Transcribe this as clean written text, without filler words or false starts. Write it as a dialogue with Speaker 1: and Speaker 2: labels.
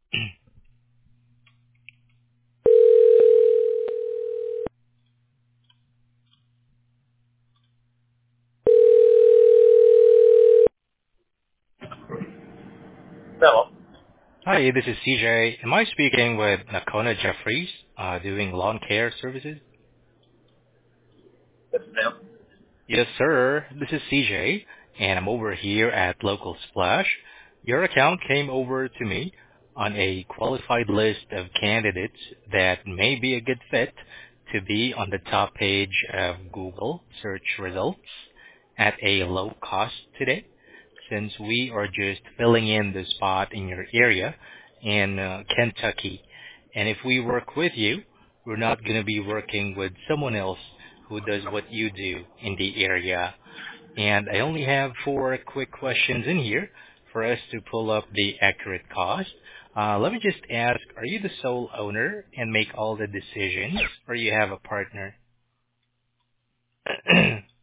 Speaker 1: Hello.
Speaker 2: Hi, this is CJ. Am I speaking with Nakona Jeffries, doing lawn care services?
Speaker 1: This is Sam.
Speaker 2: Yes, sir. This is CJ, and I'm over here at Local Splash. Your account came over to me on a qualified list of candidates that may be a good fit to be on the top page of Google search results at a low cost today, since we are just filling in the spot in your area in Kentucky. And if we work with you, we're not going to be working with someone else who does what you do in the area. And I only have four quick questions in here for us to pull up the accurate cost. Let me just ask, are you the sole owner and make all the decisions, or you have a partner?